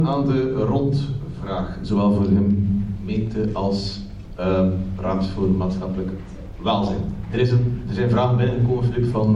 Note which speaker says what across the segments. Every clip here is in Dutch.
Speaker 1: Aan de rondvraag, zowel voor de gemeente als Raad voor Maatschappelijk Welzijn. Er zijn vragen binnengekomen, Filip, van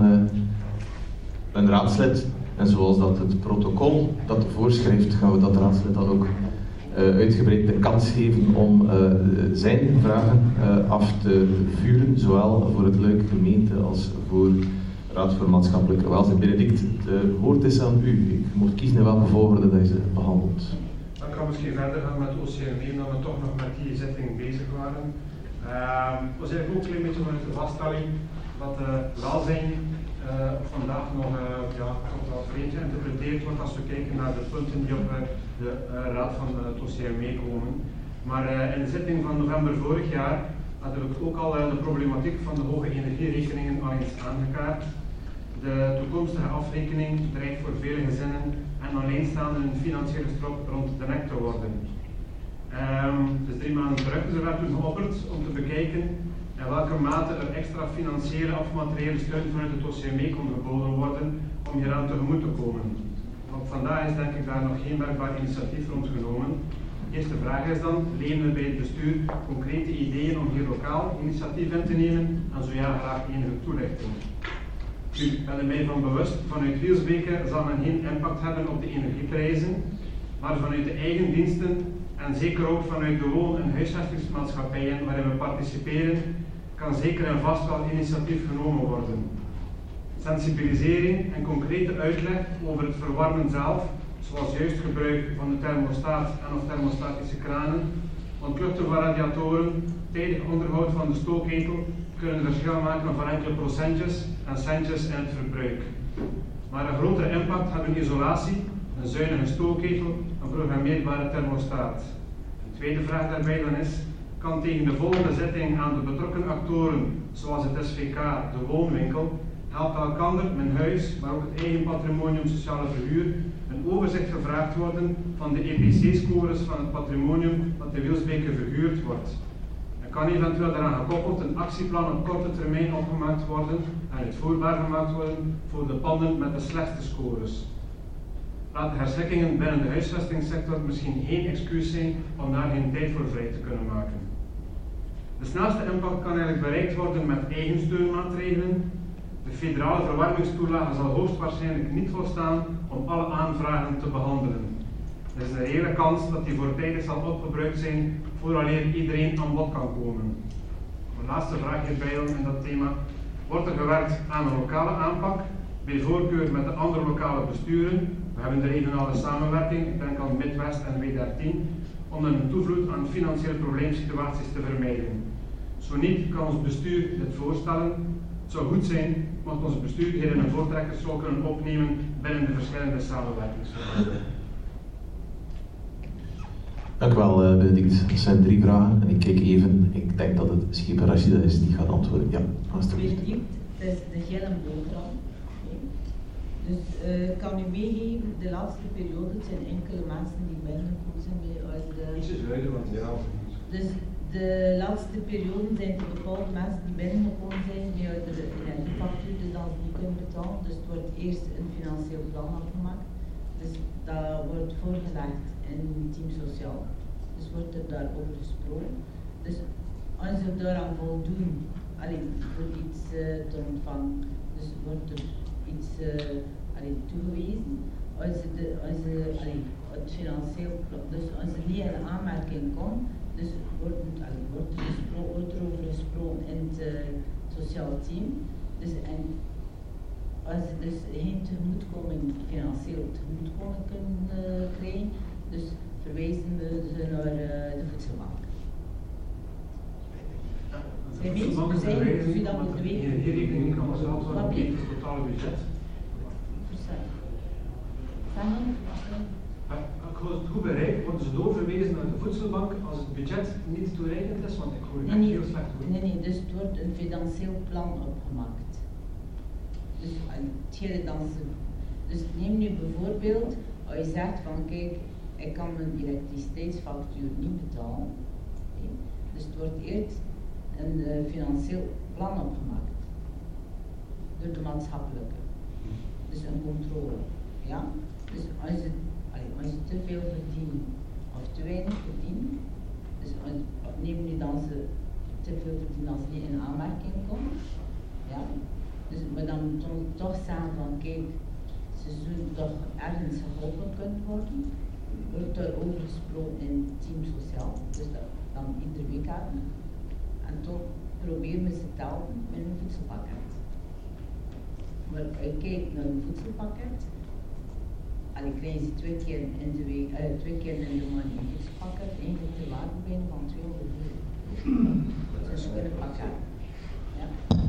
Speaker 1: een raadslid. En zoals dat het protocol dat voorschrijft, gaan we dat raadslid dan ook uitgebreid de kans geven om zijn vragen af te vuren, zowel voor het Luik gemeente als voor Raad voor Maatschappelijk Welzijn. Benedict, het woord is aan u. Ik moet kiezen in welke volgorde dat je ze behandelt.
Speaker 2: Dan kan misschien verder gaan met OCMW, omdat we toch nog met die zitting bezig waren. We zijn ook een klein beetje vanuit de vaststelling dat welzijn vandaag nog toch wel vreemd geïnterpreteerd wordt als we kijken naar de punten die op de raad van het OCMW komen. Maar in de zitting van november vorig jaar hadden we ook al de problematiek van de hoge energierekeningen al eens aangekaart. De toekomstige afrekening dreigt voor vele gezinnen en alleenstaanden een financiële strop rond de nek te worden. Dus 3 maanden terug is er toen geopperd om te bekijken in welke mate er extra financiële of materiële steun vanuit het OCMW kon geboden worden om hieraan tegemoet te komen. Want vandaag is denk ik daar nog geen werkbaar initiatief rond genomen. De eerste vraag is dan, lenen we bij het bestuur concrete ideeën om hier lokaal initiatief in te nemen en zo ja, graag enige toelichting. Ik ben er mij van bewust, vanuit Wielsbeke zal men geen impact hebben op de energieprijzen, maar vanuit de eigen diensten en zeker ook vanuit de woon- en huisvestingsmaatschappijen waarin we participeren, kan zeker en vast wel initiatief genomen worden. Sensibilisering en concrete uitleg over het verwarmen zelf, zoals juist gebruik van de thermostaat en of thermostatische kranen, ontluchten van radiatoren, tijdig onderhoud van de stookketel, kunnen verschil maken van enkele procentjes en centjes in het verbruik. Maar een grotere impact hebben isolatie, een zuinige stookketel, een programmeerbare thermostaat. De tweede vraag daarbij dan is, kan tegen de volgende zitting aan de betrokken actoren, zoals het SVK, de woonwinkel, helpt elkander, mijn huis, maar ook het eigen patrimonium sociale verhuur, een overzicht gevraagd worden van de EPC-scores van het patrimonium dat de Wielsbeke verhuurd wordt. Er kan eventueel daaraan gekoppeld een actieplan op korte termijn opgemaakt worden en uitvoerbaar gemaakt worden voor de panden met de slechtste scores. Laat de herschikkingen binnen de huisvestingssector misschien geen excuus zijn om daar geen tijd voor vrij te kunnen maken. De snelste impact kan eigenlijk bereikt worden met eigen steunmaatregelen. De federale verwarmingstoelage zal hoogstwaarschijnlijk niet volstaan om alle aanvragen te behandelen. Er is een reële kans dat die voortijdig zal opgebruikt zijn vooraleer iedereen aan bod kan komen. Mijn laatste vraag hierbij in dat thema. Wordt er gewerkt aan een lokale aanpak, bij voorkeur met de andere lokale besturen? We hebben de regionale samenwerking, ik denk aan Midwest en W13, om een toevloed aan financiële probleemsituaties te vermijden. Zo niet kan ons bestuur dit voorstellen. Het zou goed zijn mocht ons bestuur hierin een voortrekkersrol kunnen opnemen binnen de verschillende samenwerkingsverbanden.
Speaker 1: Dank u wel, Benedict. Dat zijn 3 vragen en ik kijk even, ik denk dat het misschien Rashida is die gaat antwoorden. Ja, alstublieft.
Speaker 3: Benedict, het is de gele boterham. Dus ik kan u meegeven, de laatste periode zijn enkele mensen die binnengekomen zijn uit de...
Speaker 2: Ietsjes luider, want ja.
Speaker 3: Dus de laatste periode zijn er bepaalde mensen die binnengekomen zijn die uit de energiefactuur dus dan niet kunnen betalen. Dus het wordt eerst een financieel plan afgemaakt. Dus dat wordt voorgelegd in Team Sociaal. Dus wordt er daarover gesproken. Dus als ze daaraan voldoen, voor iets te ontvangen, dus wordt er iets toegewezen. Als het financieel plan, dus als er niet in aanmerking komt, dus wordt er over gesproken in het sociaal team. Dus, en als ze dus geen tegemoetkoming, financieel tegemoetkoming kunnen krijgen, dus verwijzen we ze naar de voedselbank.
Speaker 2: De voedselbank is een rekening kan als antwoord op het totale budget. Als het goed bereikt, worden ze doorverwezen naar de voedselbank als het budget niet toereikend is, want ik hoor het echt heel slecht goed.
Speaker 3: Nee, dus het wordt een financieel plan opgemaakt. Dus neem nu bijvoorbeeld, als je zegt van kijk, ik kan mijn elektriciteitsfactuur niet betalen. Nee. Dus het wordt eerst een financieel plan opgemaakt. Door de maatschappelijke. Dus een controle. Ja? Dus als het als je te veel verdient of te weinig verdient, dus neem nu dan ze te veel verdienen als die in aanmerking komt, ja, dus, maar dan moet je toch zeggen van kijk, ze zullen toch ergens geholpen kunnen worden, wordt er over gesproken in team sociaal, dus dat dan iedere week hebben, en toch proberen we ze te helpen met een voedselpakket. Maar als je kijkt naar een voedselpakket, en dan krijgen ze 2 keer in de week, 2 keer in de maand een voedselpakket, eigenlijk de waarde bijna van €200. Dat is een pakket. Ja.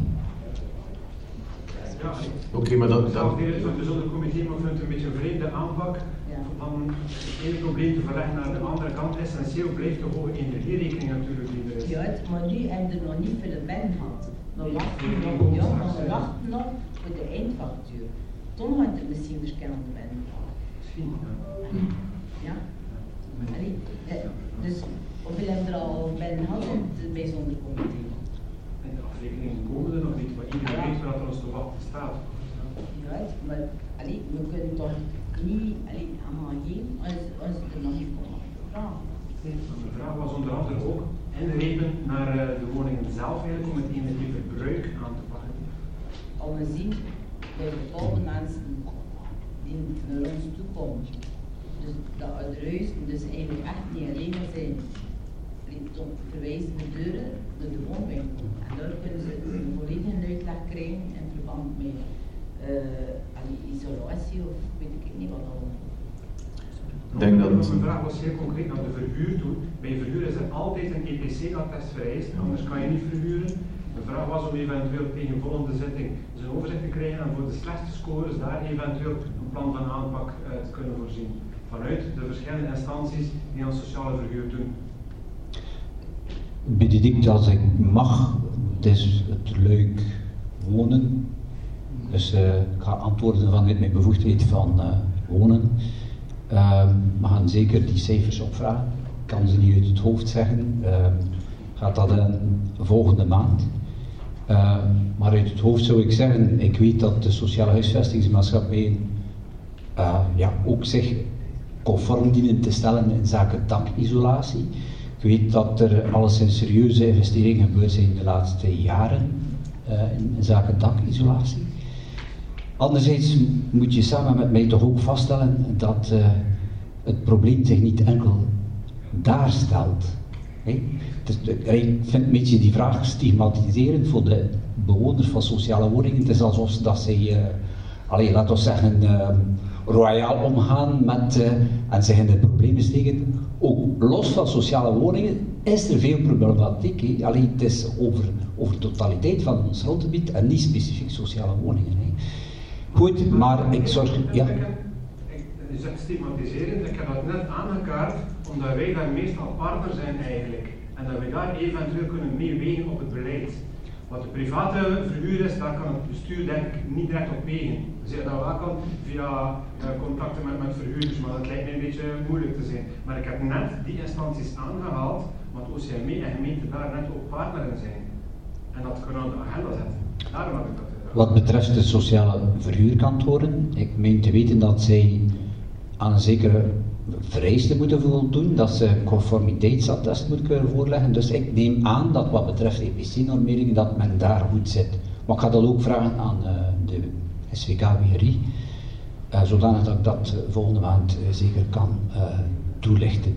Speaker 2: Ja,
Speaker 1: Oké, maar dat...
Speaker 2: van het bijzonder comité, maar ik vind het een beetje een vreemde aanpak.
Speaker 3: Ja.
Speaker 2: Van het ene probleem te verleggen naar de andere kant. Essentieel blijft de hoge energierekening natuurlijk die er is.
Speaker 3: Ja, maar nu hebben we er nog niet voor de ben gehad. We wachten nog, ja, maar we wachten nog voor de eindfactuur. Toen had het misschien verschillende de ben gehad.
Speaker 2: Misschien, ja.
Speaker 3: Ja. Allee, dus hoeveel hebben we er al bij gehad in het bijzonder comité?
Speaker 2: En de afrekeningen komen er nog niet, maar iedereen weet wat er ons te wachten staat.
Speaker 3: Ja, maar allee, we kunnen toch niet allemaal geven als het er nog niet komt.
Speaker 2: De vraag was onder andere ook inrepen naar de woningen zelf eigenlijk om het energieverbruik aan te pakken.
Speaker 3: Al we zien bij bepaalde mensen die naar ons toe komen, dus dat ouderhuizen dus eigenlijk echt niet alleen maar zijn, tot verwijzende deuren naar de woonwinkel. En daar kunnen ze een volledige uitleg krijgen in verband met isolatie of weet ik niet wat al.
Speaker 1: Ik denk dat...
Speaker 2: Mijn vraag was heel concreet naar de verhuur toe. Bij verhuur is er altijd een EPC-attest vereist, anders kan je niet verhuren. De vraag was om eventueel tegen een volgende zitting een overzicht te krijgen en voor de slechtste scores daar eventueel een plan van aanpak te kunnen voorzien. Vanuit de verschillende instanties die aan sociale verhuur doen.
Speaker 4: Benedict, als ik mag, het is het leuk wonen. Dus ik ga antwoorden vanuit mijn bevoegdheid van wonen. We gaan zeker die cijfers opvragen. Ik kan ze niet uit het hoofd zeggen. Gaat dat volgende maand. Maar uit het hoofd zou ik zeggen, ik weet dat de sociale huisvestingsmaatschappijen ook zich conform dienen te stellen in zaken dakisolatie. Ik weet dat er alleszins serieuze investeringen gebeurd zijn de laatste jaren in zaken dakisolatie. Anderzijds moet je samen met mij toch ook vaststellen dat het probleem zich niet enkel daar stelt. Dus, ik vind een beetje die vraag stigmatiserend voor de bewoners van sociale woningen. Het is alsof dat zij, laten we zeggen, royaal omgaan met en zich in de problemen steken. Ook los van sociale woningen is er veel problematiek. Alleen het is over de totaliteit van ons grondgebied en niet specifiek sociale woningen. Goed, maar ik zorg... Ja.
Speaker 2: Je zegt stigmatiserend, ik heb dat net aangekaart, omdat wij daar meestal partner zijn eigenlijk. En dat wij daar eventueel kunnen meewegen op het beleid. Wat de private verhuur is, daar kan het bestuur denk ik niet direct op wegen. Je zegt dat wel kan via contacten met verhuurders, maar dat lijkt mij een beetje moeilijk te zijn. Maar ik heb net die instanties aangehaald, want OCME en gemeente daar net ook partner in zijn. En dat kunnen we op de agenda zetten. Daarom heb ik dat.
Speaker 4: Wat betreft de sociale verhuurkantoren, ik meen te weten dat zij aan een zekere vereiste moeten voldoen, dat ze conformiteitsattest moeten kunnen voorleggen. Dus ik neem aan dat wat betreft EPC-normering, dat men daar goed zit. Maar ik ga dat ook vragen aan de SVK-WRI, zodanig dat ik dat volgende maand zeker kan toelichten.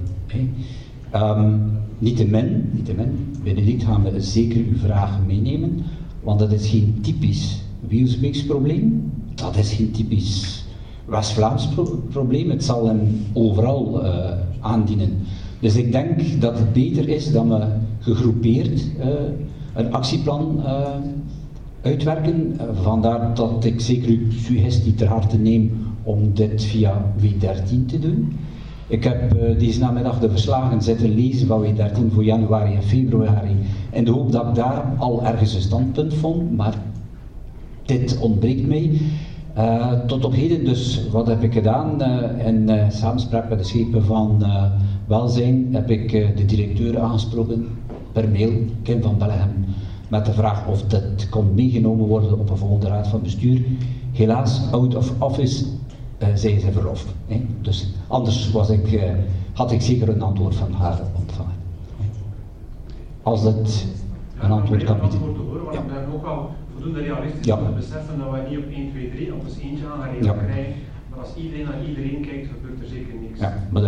Speaker 4: Niettemin, Benedict, gaan we zeker uw vragen meenemen, want dat is geen typisch Wielsbeeks probleem, dat is geen typisch West-Vlaams probleem, het zal hem overal aandienen. Dus ik denk dat het beter is dat we gegroepeerd een actieplan uitwerken. Vandaar dat ik zeker uw suggestie ter harte neem om dit via W13 te doen. Ik heb deze namiddag de verslagen zitten lezen van W13 voor januari en februari in de hoop dat ik daar al ergens een standpunt vond, maar dit ontbreekt mij. Tot op heden, dus wat heb ik gedaan? In samenspraak met de schepen van welzijn heb ik de directeur aangesproken per mail, Kim van Bellegem, met de vraag of dat kon meegenomen worden op een volgende raad van bestuur. Helaas, out of office zei ze verlof. Dus anders had ik zeker een antwoord van haar ontvangen. Als dat een antwoord kan bieden.
Speaker 2: Ja. We hebben ook al voldoende realistisch om te beseffen dat we niet op 1, 2, 3 op eens eentje aangeregeld krijgen. Maar als iedereen naar iedereen kijkt, gebeurt er zeker niks.
Speaker 4: Ja, maar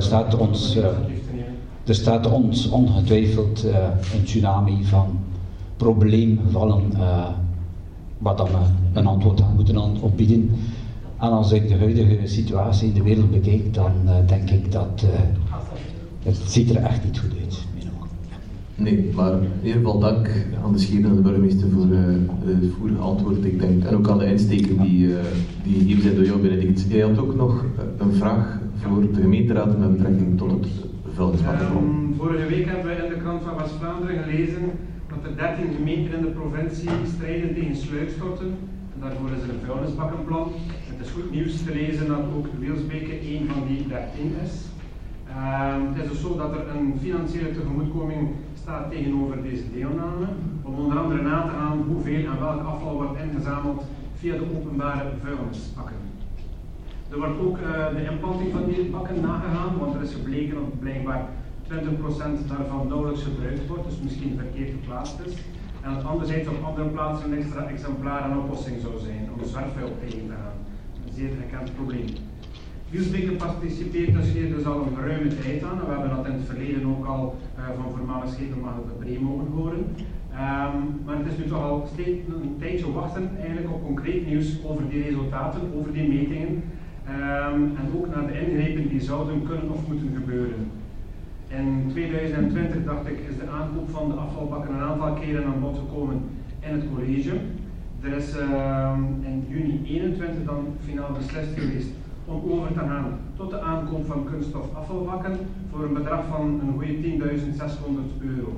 Speaker 4: er staat ons ongetwijfeld een tsunami van probleemgevallen waar dan een antwoord aan moeten opbieden. En als ik de huidige situatie in de wereld bekijk, dan denk ik dat het ziet er echt niet goed uit.
Speaker 1: Nee, maar in ieder geval dank aan de Schepen en de burgemeester voor het voerige antwoord. Ik denk, en ook aan de insteken die hier zijn door jou, Benedict. Jij had ook nog een vraag voor de gemeenteraad met betrekking tot het vuilnisbakkenplan.
Speaker 2: Vorige week hebben we in de krant van West-Vlaanderen gelezen dat er 13 gemeenten in de provincie strijden tegen sluitstorten. En daarvoor is er een vuilnisbakkenplan. Het is goed nieuws te lezen dat ook Weelsbeke één van die 13 is. Het is dus zo dat er een financiële tegemoetkoming staat tegenover deze deelname, om onder andere na te gaan hoeveel en welk afval wordt ingezameld via de openbare vuilnisbakken. Er wordt ook de inplanting van die bakken nagegaan, want er is gebleken dat blijkbaar 20% daarvan nauwelijks gebruikt wordt, dus misschien verkeerd geplaatst is. En dat anderzijds op andere plaatsen een extra exemplaar aan oplossing zou zijn om zwerfvuil tegen te gaan. Een zeer gekend probleem. Wielsbeke participeert dus al een ruime tijd aan. We hebben dat in het verleden ook al van voormalig Schepenmacht de Bree mogen horen. Maar het is nu toch al steeds een tijdje wachten eigenlijk op concreet nieuws over die resultaten, over die metingen. En ook naar de ingrepen die zouden kunnen of moeten gebeuren. In 2020, dacht ik, is de aankoop van de afvalbakken een aantal keren aan bod gekomen in het college. Er is in juni 2021 dan finaal beslist geweest om over te gaan tot de aankoop van kunststof afvalbakken voor een bedrag van een goede €10.600.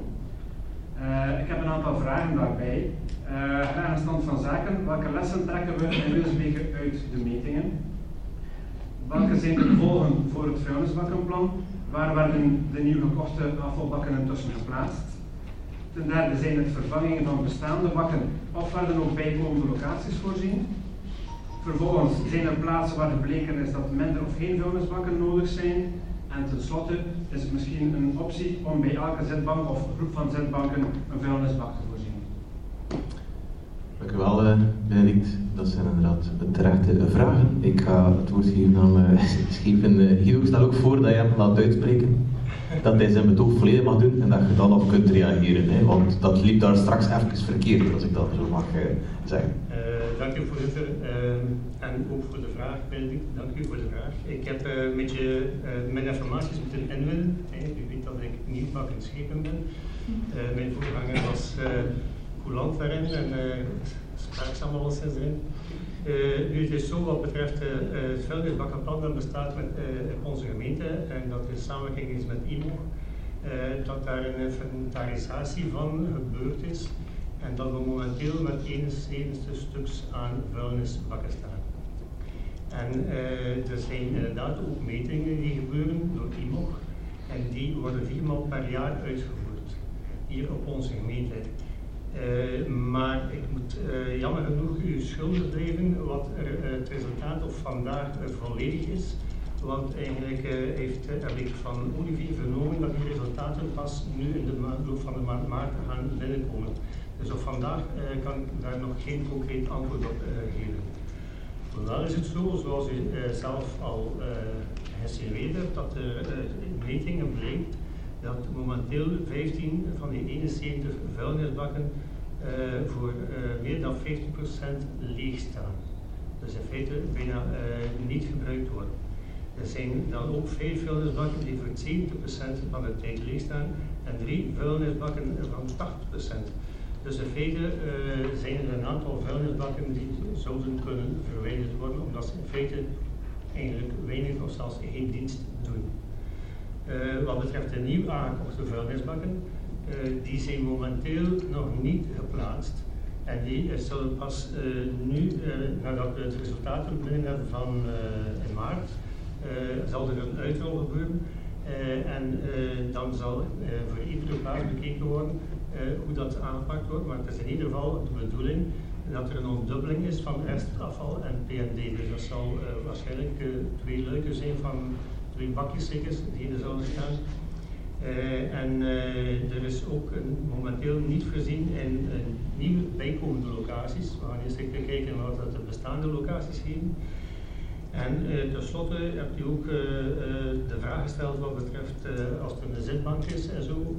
Speaker 2: Ik heb een aantal vragen daarbij. Graag een stand van zaken. Welke lessen trekken we in Weelsbeke uit de metingen? Welke zijn de gevolgen voor het vuilnisbakkenplan? Waar werden de nieuw gekochte afvalbakken intussen geplaatst? Ten derde, zijn het vervangingen van bestaande bakken of werden ook bijkomende locaties voorzien? Vervolgens zijn er plaatsen waar gebleken is dat minder of geen vuilnisbakken nodig zijn. En tenslotte is het misschien een optie om bij elke zitbank of groep van zitbanken een vuilnisbak te voorzien.
Speaker 1: Dank u wel, Benedict. Dat zijn inderdaad terechte vragen. Ik ga het woord geven aan Schepen. Guido, stel ook voor dat je hem laat uitspreken. Dat hij zijn betoog volledig mag doen en dat je dan nog kunt reageren. Hè? Want dat liep daar straks even verkeerd, als ik dat zo mag zeggen.
Speaker 5: Dank u voorzitter en ook voor de vraag, Benedict. Dank u voor de vraag. Ik heb een beetje mijn informaties moeten inwinnen. U weet dat ik nieuwbak in Schepen ben. Mijn voorganger was coulant daarin en spraakzaam alleszins erin. Nu het is zo wat betreft het vuilnisbakkenplan dat bestaat op onze gemeente en dat er samenwerking is met IMO, dat daar een inventarisatie van gebeurd is. En dat we momenteel met 71 stuks aan vuilnisbakken staan. En er zijn inderdaad ook metingen die gebeuren door IMOG en die worden 4 maal per jaar uitgevoerd hier op onze gemeente. Maar ik moet jammer genoeg u schuldig blijven wat het resultaat of vandaag volledig is. Want eigenlijk heb ik van Olivier vernomen dat die resultaten pas nu in de loop van de maand maart gaan binnenkomen. Dus op vandaag kan ik daar nog geen concreet antwoord op geven. Wel is het zo, zoals u zelf al gesignaleerd hebt, dat er metingen blijkt dat momenteel 15 van die 71 vuilnisbakken voor meer dan 50% leeg staan. Dus in feite bijna niet gebruikt worden. Er zijn dan ook 5 vuilnisbakken die voor 70% van de tijd leeg staan en 3 vuilnisbakken van 80%. Dus in feite zijn er een aantal vuilnisbakken die zouden kunnen verwijderd worden, omdat ze in feite eigenlijk weinig of zelfs geen dienst doen. Wat betreft de nieuw aangekochte vuilnisbakken, die zijn momenteel nog niet geplaatst. En die zullen pas nu, nadat we het resultaten binnen hebben van in maart, zal er een uitrol gebeuren. En dan zal voor iedere plaats bekeken worden hoe dat aangepakt wordt. Maar het is in ieder geval de bedoeling dat er een ondubbeling is van restafval en P&D. Dus dat zal waarschijnlijk 2 luiken zijn van 2 bakjeszekkers die er zouden staan. Er is ook momenteel niet voorzien in nieuwe bijkomende locaties. We gaan eerst even kijken wat de bestaande locaties geven. En tenslotte hebt u ook de vraag gesteld wat betreft als er een zitbank is en zo.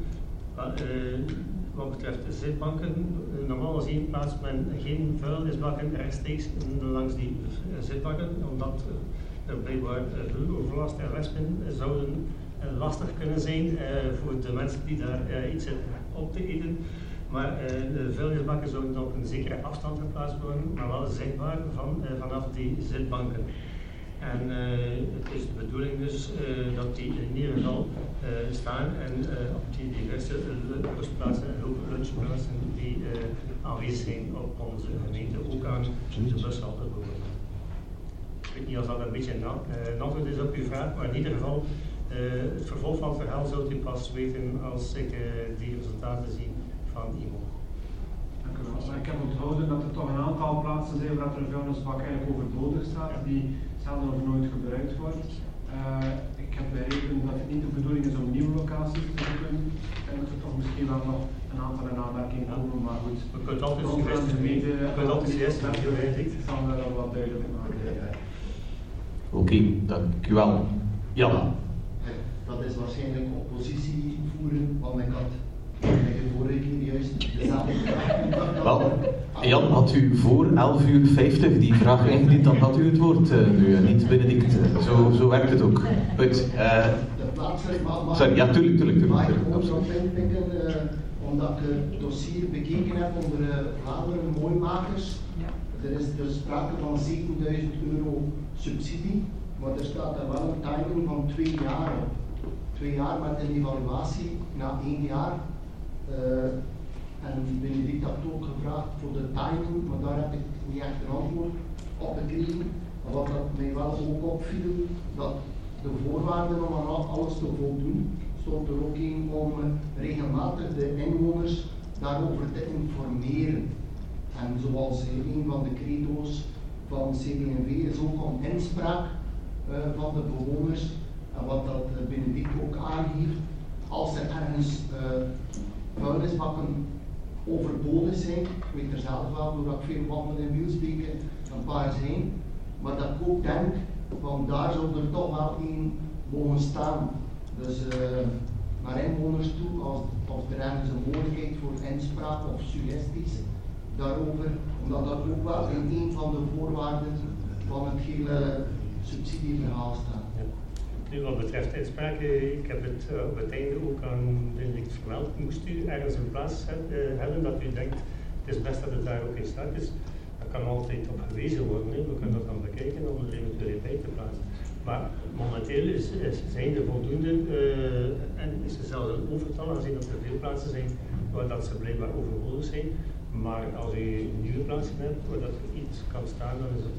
Speaker 5: Wat betreft de zitbanken, normaal gezien plaatst men geen vuilnisbakken rechtstreeks langs die zitbanken, omdat er blijkbaar vloeroverlast en wespen zouden lastig kunnen zijn voor de mensen die daar iets zitten op te eten. Maar de vuilnisbakken zouden op een zekere afstand geplaatst worden, maar wel zichtbaar vanaf die zitbanken. En het is de bedoeling dus dat die in ieder geval staan en op die diverse rustplaatsen en ook lunchplaatsen die aanwezig zijn op onze gemeente, ook aan de bushalte bijvoorbeeld. Ik weet niet of dat een beetje een antwoord is op uw vraag, maar in ieder geval het vervolg van het verhaal zult u pas weten als ik die resultaten zie van IMO.
Speaker 2: Dank u wel. Maar ik heb onthouden dat er toch een aantal plaatsen zijn waar er een vuilnisbak eigenlijk overbodig staat, die zelden of nooit gebruikt wordt. Ik heb begrepen dat het niet de bedoeling is om nieuwe locaties te zoeken. En dat er toch misschien wel nog een aantal in aanmerking komen, maar goed.
Speaker 5: We kunnen altijd suggesties doen.
Speaker 2: Ik zal dat wat duidelijk maken.
Speaker 1: Oké, dank u wel. Jan.
Speaker 6: Dat is waarschijnlijk oppositie voeren, want ik had de vorige keer juist dezelfde vraag.
Speaker 1: Wel, Jan, had u voor 11:50 die vraag ingediend, dan had u het woord nu, niet Benedict. Zo werkt het ook. Goed.
Speaker 6: De plaatselijk, maar
Speaker 1: sorry, ja, tuurlijk.
Speaker 6: Mag ik ook nog inpikken, omdat ik het dossier bekeken heb onder Vlaanderen Mooimakers. Er is dus sprake van €7.000 subsidie, maar er staat er wel een timing van 2 jaar op. 2 jaar met een evaluatie na 1 jaar. En Benedict had ook gevraagd voor de timing, maar daar heb ik niet echt een antwoord op gekregen. Wat dat mij wel ook opviel, dat de voorwaarden om aan alles te voldoen, stond er ook in om regelmatig de inwoners daarover te informeren. En zoals een van de credo's van CD&V is ook om inspraak van de bewoners. En wat dat Benedict ook aangeeft, als er ergens vuilnisbakken overbodig zijn, ik weet er zelf wel, doordat ik veel wandel in Wielsbeke een paar zijn, maar dat ik ook denk, van daar zou er toch wel één mogen staan. Dus naar inwoners toe, als er ergens een mogelijkheid voor inspraak of suggesties daarover, omdat dat ook wel in een van de voorwaarden van het hele subsidieverhaal staat.
Speaker 5: Nu, wat betreft inspraak, ik heb het op het einde ook aan Benedict vermeld. Moest u ergens een plaats hebben dat u denkt, het is best dat het daar ook in staat is, dat kan altijd op gewezen worden. Hè. We kunnen dat dan bekijken om er eventueel bij te plaatsen. Maar momenteel zijn er voldoende en is er zelfs een overtal, aangezien dat er veel plaatsen zijn waar dat ze blijkbaar overbodig zijn. Maar als u nieuwe plaatsen hebt waar dat er iets kan staan, dan is het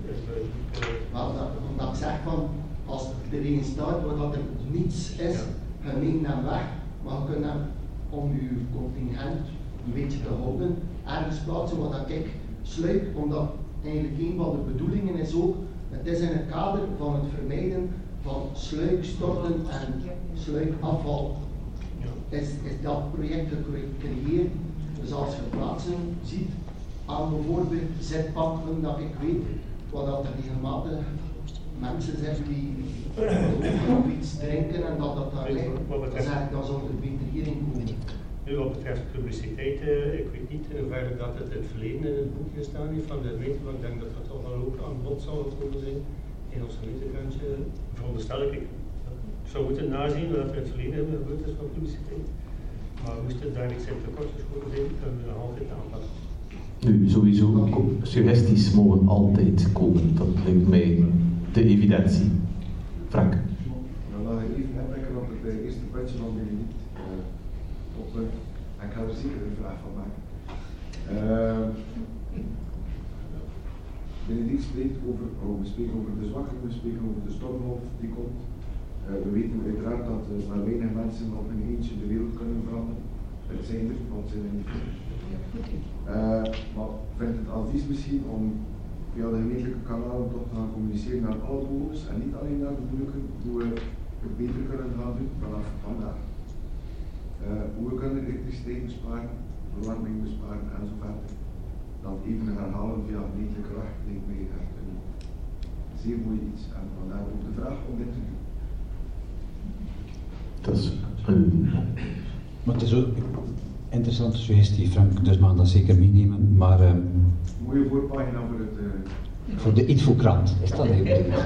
Speaker 6: omdat ik zeg van, als er een staat waar dat er niets is, je neemt hem weg, maar je kunt hem om je contingent een beetje te houden, ergens plaatsen waar dat ik sluik, omdat eigenlijk een van de bedoelingen is ook, het is in het kader van het vermijden van sluikstorten en sluikafval. Is dat project gecreëerd. Dus als je plaatsen ziet aan bijvoorbeeld zitbanken, dat ik weet wat dat er regelmatig mensen zijn die of iets drinken en dat daar ligt, dan zou er beter hierin komen.
Speaker 5: Nu, wat betreft publiciteit, ik weet niet hoe ver dat het in het verleden in het boekje gestaan heeft van de gemeente, maar ik denk dat dat toch wel ook aan bod zal gekomen zijn in ons gemeentekantje, veronderstel ik. Ik zou moeten nazien wat er in het verleden gebeurd is van publiciteit. Maar moest het daar iets in tekort geschoten zijn, kunnen we nog altijd aanpakken.
Speaker 1: Nu, sowieso, suggesties mogen altijd komen. Dat lijkt mij de evidentie. Frank.
Speaker 7: Dan nog even inpikken op het eerste puntje van Benedict. En ik ga er zeker een vraag van maken. Benedict spreekt over, we spreken over de zwakke, we spreken over de stormgolf die komt. We weten uiteraard dat maar weinig mensen op hun eentje de wereld kunnen veranderen. Het zijn er, want ze zijn niet veel. Maar ik vind het advies misschien om via de gemeentelijke kanalen toch te gaan communiceren naar alle bewoners en niet alleen naar de moeilijke, hoe we het beter kunnen gaan doen vanaf vandaag. Hoe we kunnen elektriciteit besparen, verwarming besparen en zo verder. Dat even herhalen via gemeentelijke weg lijkt mij echt een zeer mooi iets. En vandaar ook de vraag om dit te doen.
Speaker 1: Dat is
Speaker 4: Maar het is ook een interessante suggestie, Frank, dus we gaan dat zeker meenemen. Maar,
Speaker 7: mooie voorpagina voor het...
Speaker 4: voor de infokrant, is dat heel goed?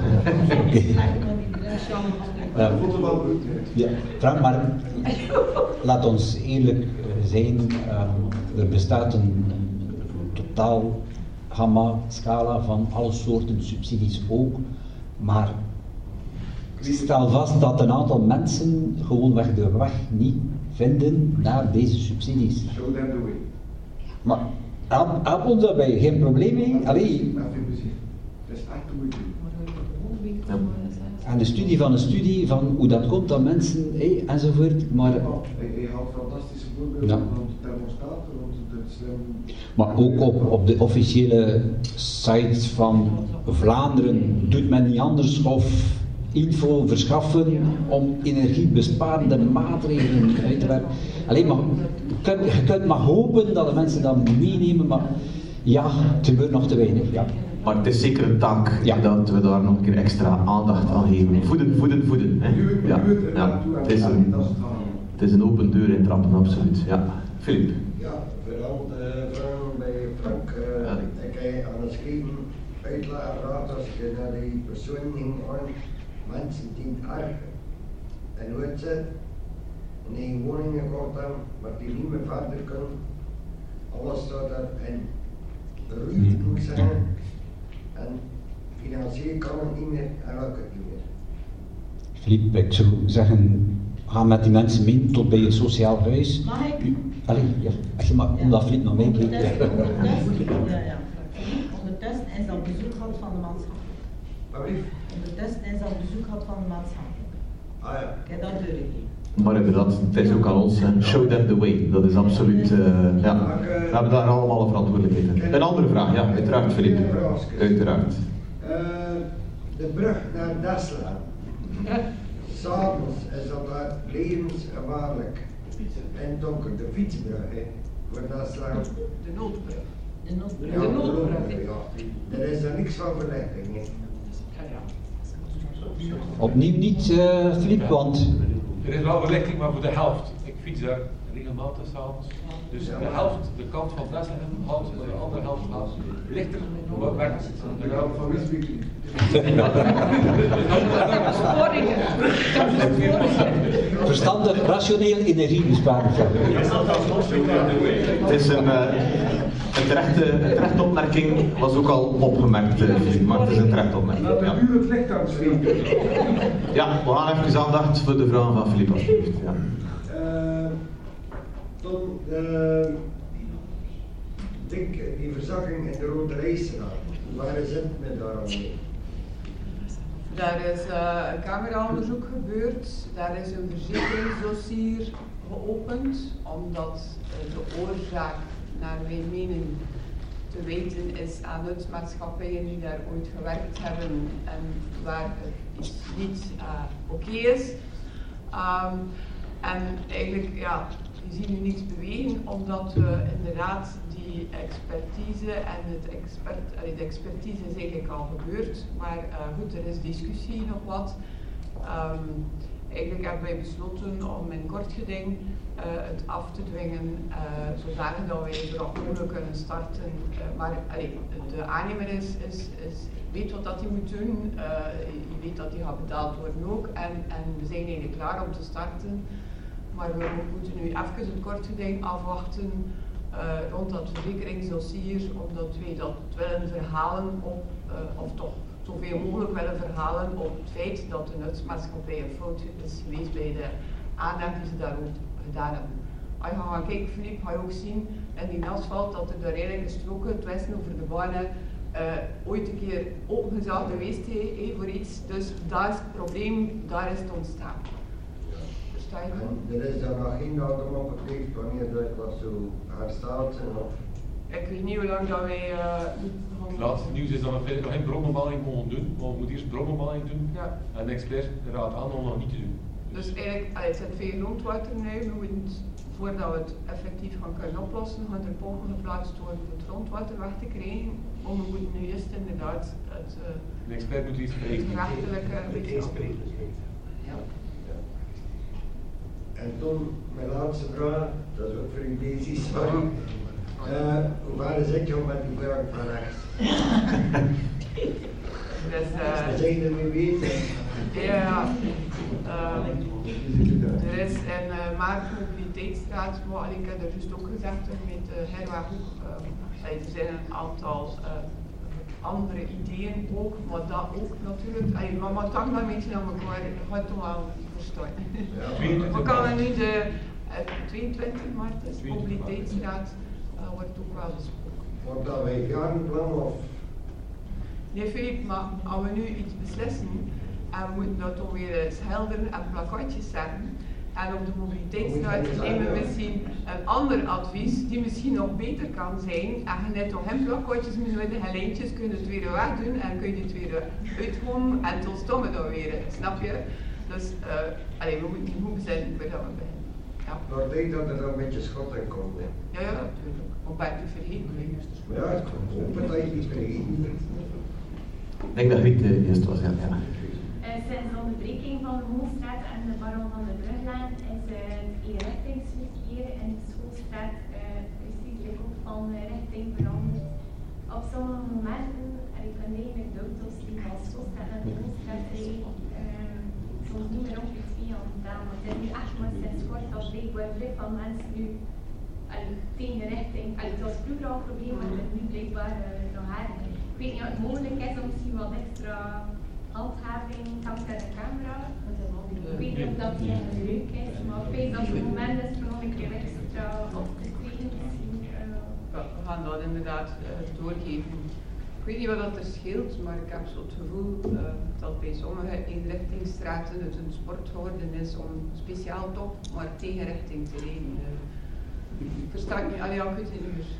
Speaker 4: Ja, Frank, maar laat ons eerlijk zijn, er bestaat een totaal gamma, scala van alle soorten subsidies ook, maar stel vast dat een aantal mensen gewoonweg de weg niet vinden naar deze subsidies.
Speaker 7: Show them the way.
Speaker 4: Maar help ons daarbij, geen probleem mee. Allee.
Speaker 7: Met veel plezier. Het is echt de moeite.
Speaker 1: Ja.
Speaker 4: En een studie van hoe dat komt dat mensen, enzovoort, maar...
Speaker 7: Hij had fantastische voorbeelden
Speaker 4: Ja.
Speaker 7: rond de thermostaat, rond het slim...
Speaker 4: Maar ook op de officiële site van Vlaanderen doet men niet anders of info verschaffen om energiebesparende maatregelen uit te werken. Alleen maar, je kunt maar hopen dat de mensen dat meenemen, maar ja, het gebeurt nog te weinig. Ja.
Speaker 1: Maar het is zeker een taak
Speaker 4: Ja.
Speaker 1: dat we daar nog een keer extra aandacht aan geven. Voeden. Hè? Ja. Ja. Het is een open deur intrappen, absoluut. Ja. Filip.
Speaker 8: Ja, vooral de vraag bij Frank. Ik heb aan het schrijven uitlaatgraad als je naar die persoon ging aan, mensen die erg en hoe het zit, in die woningen gaat dan, maar die niet meer verder kunnen. Alles staat er in ruimte moet ik zeggen. En financieel kan het niet meer en lukt het niet meer.
Speaker 4: Filip, ik zou zeggen, ga met die mensen mee tot bij het sociaal huis.
Speaker 3: Mag ik?
Speaker 4: Allee, ja, als je maar, omdat Filip nog meekijkt.
Speaker 3: Ondertussen is al bezoek gehad van de maatschappij. Ondertussen is al bezoek gehad van de maatschappij.
Speaker 8: Ah ja.
Speaker 3: Ik heb dat doorgegeven.
Speaker 1: Maar inderdaad, het is ook aan ons. Hè. Show them the way. Dat is absoluut... ja. We hebben daar allemaal een verantwoordelijkheid in. Een andere vraag, ja, uiteraard, Filip. Uiteraard.
Speaker 8: De brug naar Desla. S'avonds is dat daar levensgevaarlijk. En donker, de fietsbrug, hè, voor Desla.
Speaker 9: De noodbrug.
Speaker 3: De noodbrug.
Speaker 8: Ja,
Speaker 9: De noodbrug,
Speaker 8: ja. Er is er niks van verlichting, hè.
Speaker 4: Opnieuw niet, Filip, want...
Speaker 10: Er is wel verlichting, maar voor de helft. Ik fiets daar regelmatig s'avonds. Dus de helft, de kant van Desselhem, houdt, de andere helft gaat lichter, wat weg. De helft van Wisbeek.
Speaker 4: Verstandig, rationeel energiebesparend.
Speaker 1: Het is een terechte opmerking, was ook al opgemerkt, Filip, maar het is een terechte opmerking. Ja.
Speaker 2: Nu het licht aan het zweten.
Speaker 1: Ja, we gaan even aandacht voor de vragen van Filip, alsjeblieft. Ja.
Speaker 8: Toen die verzakking in de Rode Rijstraat, waar zit men daar al mee?
Speaker 9: Daar is een cameraonderzoek gebeurd, daar is een verzekeringsdossier geopend, omdat de oorzaak naar mijn mening te weten is aan nutsmaatschappijen die daar ooit gewerkt hebben en waar het niet oké is. En eigenlijk, ja, je ziet nu niets bewegen, omdat we inderdaad die expertise en de expertise is eigenlijk al gebeurd, maar goed, er is discussie nog wat. Eigenlijk hebben wij besloten om in kort geding het af te dwingen, zodanig dat wij zo rap mogelijk kunnen starten. Maar de aannemer weet wat dat hij moet doen, je weet dat hij gaat betaald worden ook en we zijn eigenlijk klaar om te starten. Maar we moeten nu even het kort geding afwachten rond dat verzekeringsdossier, omdat wij dat willen verhalen op, of toch zoveel mogelijk willen verhalen op het feit dat de nutsmaatschappij een fout is geweest bij de aandacht die ze daarop gedaan hebben. Als je gaat kijken, Filip, ga je ook zien in die asfalt dat er daar eigenlijk de stroken, het westen over de banen, ooit een keer opengezaagd geweest voor iets. Dus daar is het probleem, daar is het ontstaan. Versta je
Speaker 8: En er is daar nog geen datum op gepleegd wanneer dat zo hersteld zijn of...
Speaker 9: Ik weet niet hoe lang dat wij...
Speaker 10: Het laatste nieuws is dat we feitelijk nog geen bronbemanning mogen doen, maar we moeten eerst bronbemanning doen.
Speaker 9: Ja.
Speaker 10: En de expert raadt aan om nog niet te doen.
Speaker 9: Dus eigenlijk, het zijn veel grondwater nu. We moeten, voordat we het effectief gaan kunnen oplossen, gaan er pompen geplaatst worden om het grondwater weg te krijgen. Maar we moeten nu eerst inderdaad het...
Speaker 10: de expert moet iets spreken.
Speaker 9: Het rechtelijke...
Speaker 8: Ja. En toen, mijn laatste vraag, dat is ook voor u Daisy, sorry. Hoe waren zit je met die vraag van rechts?
Speaker 9: Dus,
Speaker 8: we zijn er mee bezig.
Speaker 9: Ja, er is een Maart Mobiliteitsstraat, maar ik heb er juist ook gezegd met Herweg ook. Er zijn een aantal andere ideeën ook, maar dat ook natuurlijk. Maar het hangt een beetje aan elkaar, ik ga het toch wel verstaan. Ja. We kunnen nu de 22 maart, is Mobiliteitsstraat, wordt ook wel besproken.
Speaker 8: Wordt dat bij jarenplan of?
Speaker 9: Nee, Filip, maar als we nu iets beslissen en we moeten dat dan weer schilderen en plakatjes zetten, en op de mobiliteitsstraat nemen we misschien een ander advies die misschien nog beter kan zijn, en je net nog geen plakatjes meer met de lijntjes, kun je het weer wegdoen en kun je het weer uitgooien en tot stomme dan weer, snap je? Dus we moeten goed bezinnen voordat we beginnen. Ja.
Speaker 8: Maar ik denk dat er dan een beetje schot in komt. Hè?
Speaker 9: Ja, natuurlijk. Of ben je vergeten?
Speaker 8: Ja, ik hoop dat je niet vergeten.
Speaker 1: Ik denk dat Riet eerst was, ja.
Speaker 11: Sinds de onderbreking van de Hoogstraat en de Baron van de Bruglaan is het eenrichtingsverkeer in de Schoolstraat precies de kop van richting veranderd. Op sommige momenten heb ik eigenlijk de auto's die van Schoolstraat naar de Hoogstraat rijden, soms niet meer op de twee aan het daan. Het is nu echt maar sinds kort dat blijkbaar druk van mensen nu tegen richting. Het was vroeger al een probleem, maar het is nu blijkbaar nog harder. Ik weet niet of het mogelijk is om misschien wat extra handhaving, camera en camera. Ik weet niet of dat heel leuk is, maar ik weet dat het moment is om nog een keer extra op te treden.
Speaker 9: We gaan dat inderdaad doorgeven. Ik weet niet wat dat er scheelt, maar ik heb zo het gevoel dat bij sommige eenrichtingsstraten het een sport geworden is om speciaal toch maar tegenrichting te rijden. Ik versta het niet, ik weet het niet meer.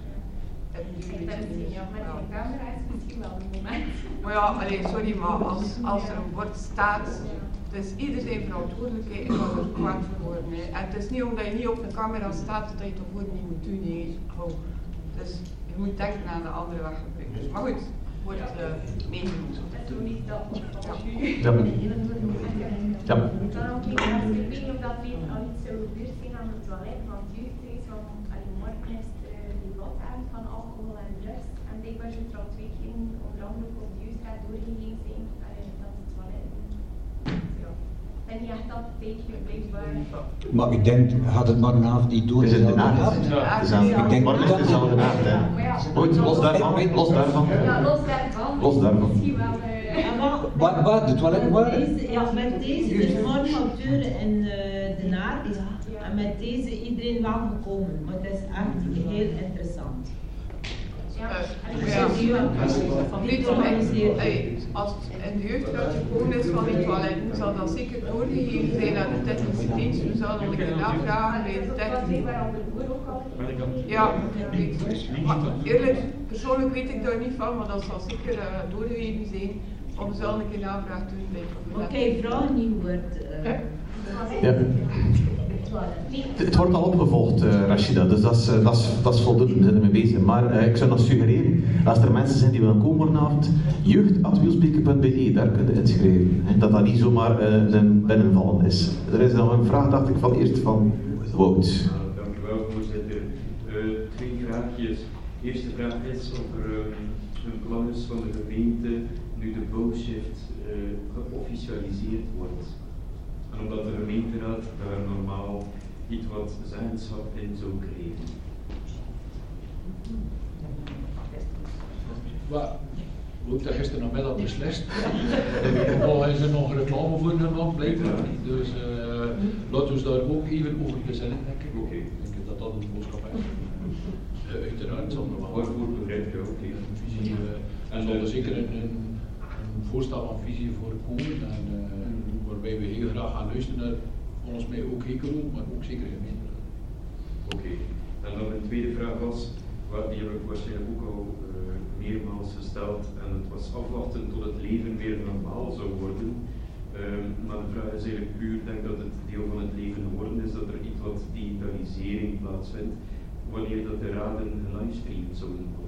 Speaker 11: Ja, met de camera is het misschien wel een moment.
Speaker 9: Maar ja, sorry, maar als er een bord staat, het is ieder zijn verantwoordelijkheid en wat er kwaad voor worden. Hè. En het is niet omdat je niet op de camera staat dat je het ervoor niet moet doen. Dus je moet denken aan de andere weggebruikers. Maar goed, wordt meegenomen.
Speaker 11: Dat is zo niet dat.
Speaker 1: Ja.
Speaker 11: Dan ook niet, ik weet niet of dat weer al iets zou gebeurd zijn aan het toilet van het jeugdhuis, want morgen is de debat van alcohol en drugs. En blijkbaar zou er al 2 keer onder andere op de jeugdraad doorgegeven zijn dat het toilet. Ja. En niet echt dat betekent blijkbaar.
Speaker 4: Maar ik denk, had het morgenavond niet door dezelfde nacht? Ik denk
Speaker 1: morgen is dezelfde nacht, hè. Goed, los daarvan.
Speaker 11: Ja, los daarvan.
Speaker 1: Los daarvan.
Speaker 11: Misschien wel.
Speaker 4: Waar de toiletten waren?
Speaker 3: Ja, met deze informateur in de Naart en met deze iedereen wel gekomen, maar het is echt heel interessant.
Speaker 9: Als het in de jeugdraad gekomen is van die toiletten, zal dat zeker doorgegeven zijn aan de technische dienst. We zullen nog een keer navragen bij de technische. Ja, maar eerlijk, persoonlijk weet ik daar niet van, maar dat zal zeker doorgegeven zijn. Of we zullen een keer navraag doen bij de
Speaker 3: Oké, vraag niet wordt.
Speaker 1: Ja. Het wordt al opgevolgd, Rashida, dus dat is voldoende, we zijn ermee bezig. Maar ik zou nog suggereren, als er mensen zijn die willen komen morgenavond, jeugd@wielspreken.be, daar kun je inschrijven. Dat dat niet zomaar een binnenvallen is. Er is nog een vraag, dacht ik, van eerst van Wout.
Speaker 12: Dank u wel, voorzitter. 2 vraagjes. De eerste vraag is of er een plan is van de gemeente nu de bouwshift geofficialiseerd wordt. En omdat de gemeenteraad daar normaal iets wat zeggenschap in zou krijgen.
Speaker 10: We hebben gisteren namiddag beslist. Maar is er nog reclame voor gemaakt, blijkbaar niet. Dus laten we daar ook even over bezinnen, denk ik.
Speaker 12: Oké.
Speaker 10: Ik denk dat dat een boodschap is. Uiteraard zal er wel.
Speaker 12: Waarvoor begrijp je ook niet.
Speaker 10: Visie, en zal er zeker een voorstel van visie voor komen. En, waarbij we heel graag gaan luisteren naar
Speaker 13: volgens mij ook Hekelo, maar ook zeker gemeenten.
Speaker 12: Oké. En dan een tweede vraag was, die heb ik waarschijnlijk ook al meermaals gesteld, en het was afwachten tot het leven weer normaal zou worden. Maar de vraag is eigenlijk puur, ik denk dat het deel van het leven geworden is, dat er iets wat digitalisering plaatsvindt, wanneer dat de raden livestreamen zouden worden.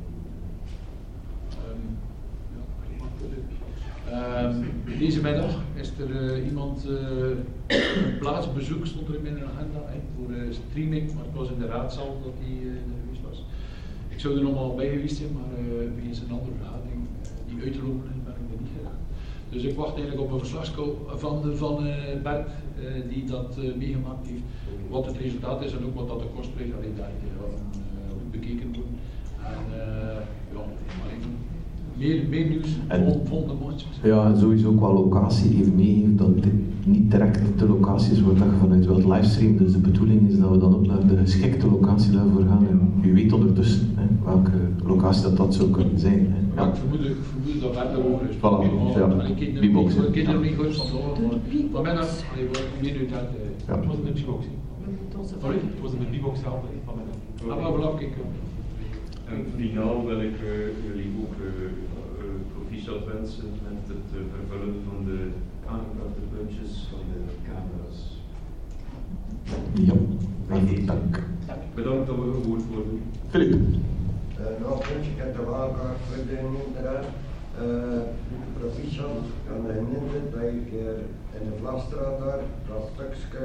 Speaker 13: Deze middag is er iemand, een plaatsbezoek stond er in mijn agenda voor streaming, maar het was in de raadzaal dat hij geweest was. Ik zou er nog wel bij geweest zijn, maar wegens een andere vergadering die uitgelopen is, ben ik er niet gegaan. Dus ik wacht eigenlijk op een verslag van Bert die dat meegemaakt heeft, wat het resultaat is en ook wat dat de kostprijs alleen daar goed bekeken wordt. En meer nieuws volgende maand.
Speaker 1: Ja, en sowieso ook wel locatie even meegeven dat dit niet direct de locatie is waar je vanuit wilt livestreamen. Dus de bedoeling is dat we dan ook naar de geschikte locatie daarvoor gaan. En u weet ondertussen welke locatie dat zou kunnen zijn.
Speaker 13: Ja. Ik vermoed dat Bert erover is.
Speaker 1: Voilà, ja.
Speaker 13: Ik ken er niet goed van maar men wordt meer nu dat.
Speaker 10: Het was met Bibox. Sorry? Het was met Bibox zelf van mij.
Speaker 13: Maar belangrijk.
Speaker 12: En finaal wil ik jullie ook proficiat wensen met het vervullen van de aangepakte puntjes van de camera's.
Speaker 1: Ja, dank.
Speaker 12: Bedankt dat we gehoord worden.
Speaker 1: Filip.
Speaker 8: Nog een puntje, ik heb de waardkaart verdient inderdaad. Proficiat, ik kan me herinneren dat ik in de Vlasstraat daar, dat stukje,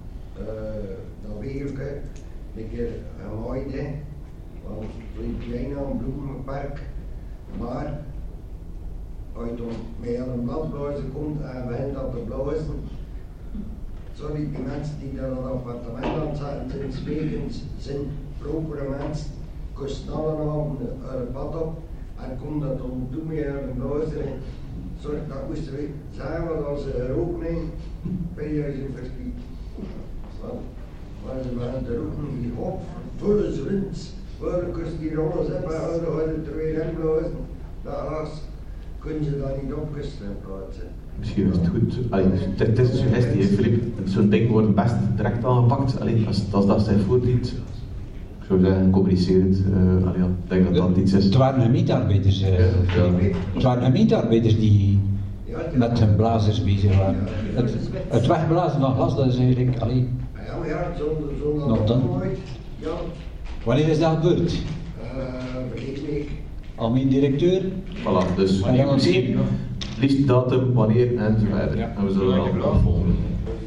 Speaker 8: dat weerke, een keer gemaaide. Want het liep klein aan een bloemenpark, maar als je dan met een bladblazen komt en begint dat te blazen, sorry, die mensen die daar aan het appartement aan zaten, zijn sprekend, zijn propere mensen, kunnen snel een pad op en komt dat dan doen met een blazen. Sorry, dat moesten we zeggen, want als ze rook nemen, ben je ze verspied. Want ze waren te roken, die op, volle zwins. Waarom kun je die rollen hebben, dan gaan ze er weer in blazen. Daarnaast kun je dat niet opkussen in plaatsen.
Speaker 1: Misschien is het goed. Het is een suggestie, Filip. Zo'n ding wordt best direct aangepakt. Als dat zij voordient. Ik zou zeggen, communiceer het. Ik denk dat dat iets is.
Speaker 4: Het waren gemeentearbeiders. Het waren gemeentearbeiders die met hun blazers bezig waren. Het wegblazen van glas, dat is eigenlijk.
Speaker 8: Ja, maar ja, zo'n nooit. Ja.
Speaker 4: Wanneer is dat gebeurd?
Speaker 8: Vergeet week.
Speaker 1: Algemeen directeur. Voilà, dus zien, liefst datum, wanneer en zo verder. Ja. En we zullen wel volgen.
Speaker 8: Een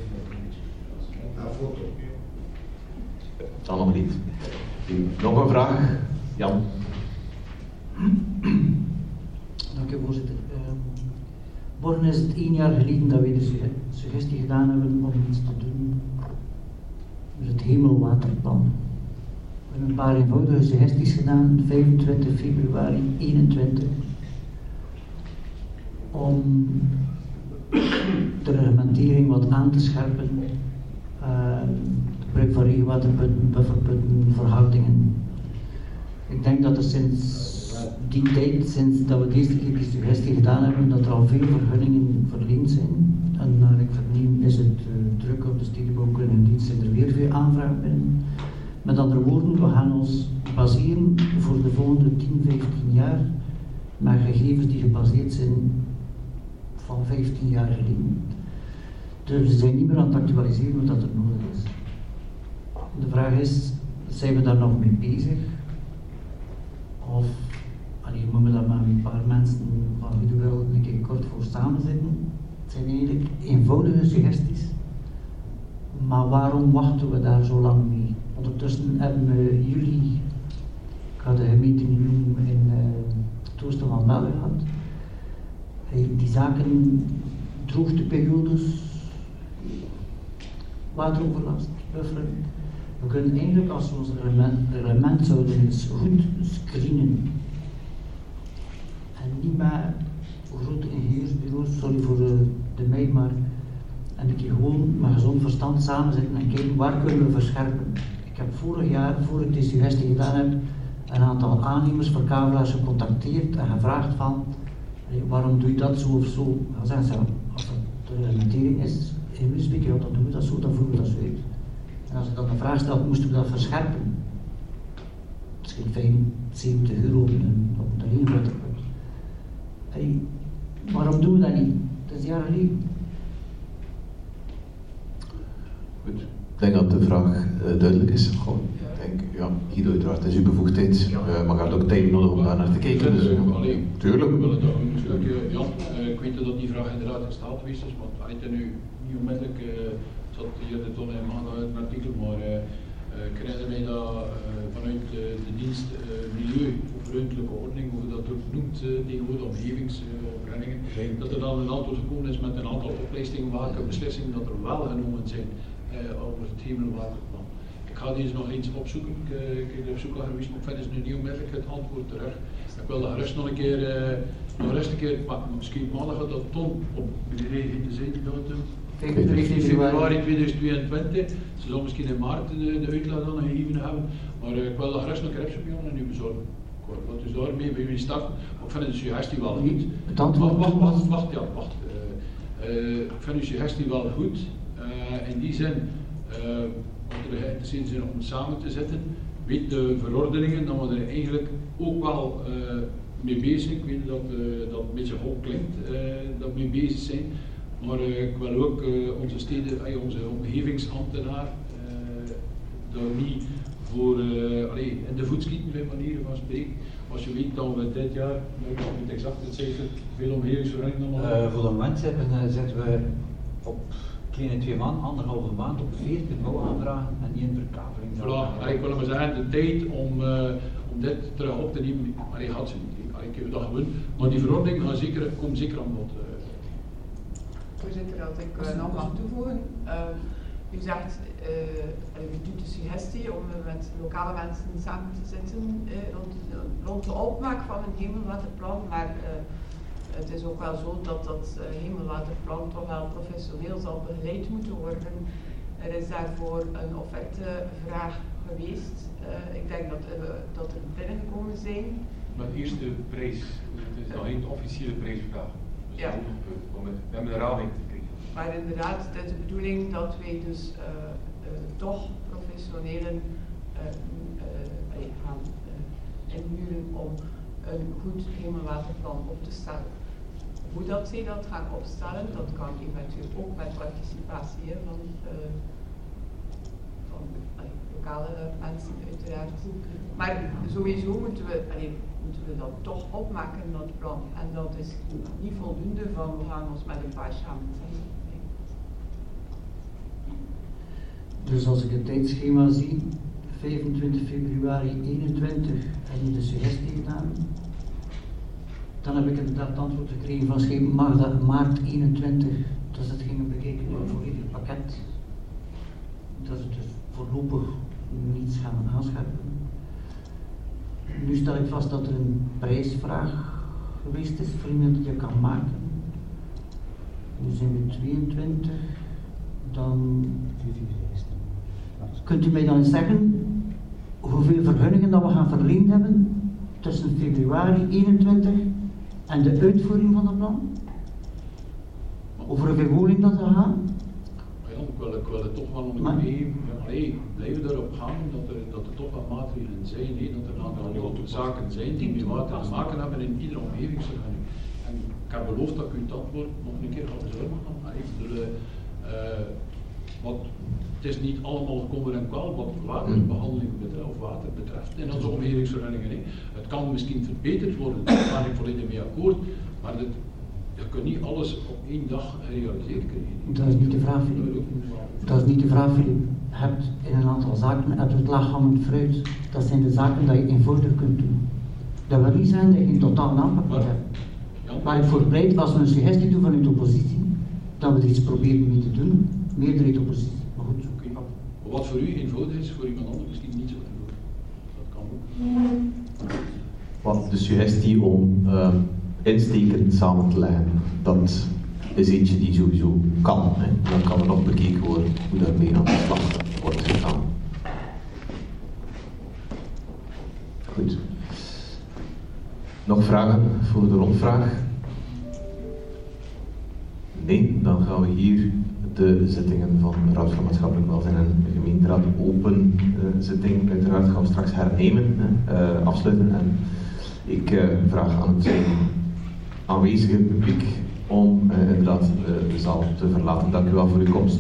Speaker 8: foto.
Speaker 1: Dan nog niet. Nog een vraag? Jan.
Speaker 14: Dank u, voorzitter. Morgen is het 1 jaar geleden dat we de suggestie gedaan hebben om iets te doen met het hemelwaterplan. We hebben een paar eenvoudige suggesties gedaan, 25 februari 2021, om de reglementering wat aan te scherpen, het gebruik van regenwaterpunten, bufferpunten, verhoudingen. Ik denk dat er sinds die tijd, sinds dat we deze keer die suggestie gedaan hebben, dat er al veel vergunningen verleend zijn. En naar ik verneem is het druk op de stedenbouwkundige dienst en er weer veel aanvragen binnen. Met andere woorden, we gaan ons baseren voor de volgende 10, 15 jaar met gegevens die gebaseerd zijn van 15 jaar geleden. Dus we zijn niet meer aan het actualiseren wat er nodig is. De vraag is, zijn we daar nog mee bezig? Of moeten we daar maar een paar mensen van wie de wil een keer kort voor samen zitten? Het zijn eigenlijk eenvoudige suggesties. Maar waarom wachten we daar zo lang mee? Ondertussen hebben we jullie, ik ga de gemeente niet noemen, in het oosten van België gehad. Die zaken, droogteperiodes, wateroverlast, bufferen. We kunnen eigenlijk, als we ons reglement zouden eens goed screenen en niet met grote ingenieursbureaus, sorry voor de mij, maar en een keer gewoon met gezond verstand samen zitten en kijken waar kunnen we verscherpen. Ik heb vorig jaar, voor ik die suggestie gedaan heb, een aantal aannemers voor kavelaars gecontacteerd en gevraagd van waarom doe je dat zo of zo. Dan zeggen ze, als het de reglementering is, geen spreken, ja, dan doen we dat zo, dan voeren we dat zo uit. En als ik dan de vraag stel, moesten we dat verscherpen? Misschien 70 euro op de regenwaterput. Hey, waarom doen we dat niet? Dat is jaren geleden.
Speaker 1: Goed. Ik denk dat de vraag duidelijk is. Goh, ik denk, ja, Guido, uiteraard is uw bevoegdheid, maar gaat ook tijd nodig om daar naar te kijken. Dus, tuurlijk.
Speaker 13: Ik weet dat die vraag inderdaad in staat geweest is, want hij nu niet onmiddellijk, het zat hier de tonnen en maandag uit een artikel, maar ik herinner mij dat vanuit de dienst Milieu of Ruimtelijke Ordening, hoe dat ook noemt tegenwoordig, omgevingsvergunningen, dat er dan een antwoord gekomen is met een aantal oplijstingen welke beslissingen dat er wel genomen zijn over het hemelwaterplan. Ik ga deze nog eens opzoeken, ik heb op zoek geweest, maar ik vind het nu niet onmiddellijk het antwoord terug. Ik wil dat gerust nog een keer, misschien maandag gaat dat Ton op de regen te zijn, datum. 15 februari 2022, ze zal misschien in maart de uitlaat dan gegeven hebben, maar ik wil dat gerust nog een keer opzoeken en nu bezorgen. Wat dus daarmee bij jullie starten, maar ik vind de suggestie wel goed. Wacht. Ik vind de suggestie wel goed, in die zin, wat er geïnteresseerd zijn om samen te zetten, weet de verordeningen dat we er eigenlijk ook wel mee bezig zijn. Ik weet dat dat een beetje hoog klinkt, dat we mee bezig zijn. Maar ik wil ook onze omgevingsambtenaar daar niet voor in de voet schieten, bij manieren van spreken. Als je weet dat we dit jaar, ik weet niet exact het cijfer, veel omgevingsvergunningen
Speaker 4: voor het moment zitten we op kleine 2 maanden, 1,5 maand op 40 bouwaanvragen en 1 verkaveling.
Speaker 13: Voilà, ik wil maar zeggen, de tijd om dit terug op te nemen, had ze niet. Ik heb dat gewoon, maar die verordening komt zeker aan bod.
Speaker 9: Voorzitter, als ik nog mag toevoegen. U zegt, u doet de suggestie om met lokale mensen samen te zitten rond de opmaak van een hemelwaterplan, maar het is ook wel zo dat dat hemelwaterplan toch wel professioneel zal begeleid moeten worden. Er is daarvoor een offertevraag geweest. Ik denk dat er binnengekomen zijn.
Speaker 10: Maar eerst de prijs, het is nog geen officiële prijsvraag. Dus
Speaker 9: ja.
Speaker 10: We hebben een raming te krijgen.
Speaker 9: Maar inderdaad, het is de bedoeling dat wij dus toch professionelen gaan inhuren om een goed hemelwaterplan op te stellen. Hoe dat zij dat gaan opstellen, dat kan eventueel ook met participatie van lokale mensen uiteraard. Maar sowieso moeten we dat toch opmaken, dat plan. En dat is niet voldoende van we gaan ons met een paar samen zetten.
Speaker 14: Dus als ik het tijdschema zie, 25 februari 21 en de suggestie gedaan, dan heb ik inderdaad het antwoord gekregen van Schepen maart 21, dat ze het gingen bekijken voor het volledige pakket. Dat ze dus voorlopig niets gaan aanscherpen. Nu stel ik vast dat er een prijsvraag geweest is voor iemand die je kan maken. Nu zijn we 22, dan kunt u mij dan eens zeggen hoeveel vergunningen dat we gaan verleend hebben tussen februari 21 en de uitvoering van het plan? Over hoeveel woning dat we gaan?
Speaker 13: Ik wil het toch wel nog een keer blijven erop gaan dat er toch wat maatregelen zijn, dat er een aantal zaken zijn die met water te maken hebben in iedere omgevingsvergunning. En ik heb beloofd dat ik u het antwoord nog een keer ga bezorgen. Het is niet allemaal kommer en kwel wat waterbehandeling betreft, of water betreft in onze omgevingsvergunningen. Het kan misschien verbeterd worden, daar ben ik volledig mee akkoord, maar je kunt niet alles op 1 dag gerealiseerd krijgen.
Speaker 14: Dat is niet de vraag, Filip. Dat is niet de vraag, Filip. Je hebt in een aantal zaken het laaghangend fruit. Dat zijn de zaken die je eenvoudig kunt doen. Dat wil niet zijn dat je geen totaal aanpak hebt. Maar ik voorbereid, als we een suggestie doen vanuit de oppositie, dat we er iets proberen mee te doen, meerderheid oppositie. Maar goed.
Speaker 13: Wat voor u eenvoudig is, voor iemand anders misschien niet zo eenvoudig. Dat kan ook.
Speaker 1: Want de suggestie om insteken samen te leggen, dat is eentje die sowieso kan. Hè. Dan kan er nog bekeken worden hoe daarmee aan de slag wordt gegaan. Goed. Nog vragen voor de rondvraag? Nee, dan gaan we hier de zittingen van de Raad voor Maatschappelijk Welzijn en de gemeenteraad. Open zitting uiteraard gaan we straks hernemen, afsluiten. En ik vraag aan het aanwezige publiek om inderdaad de zaal te verlaten. Dank u wel voor uw komst.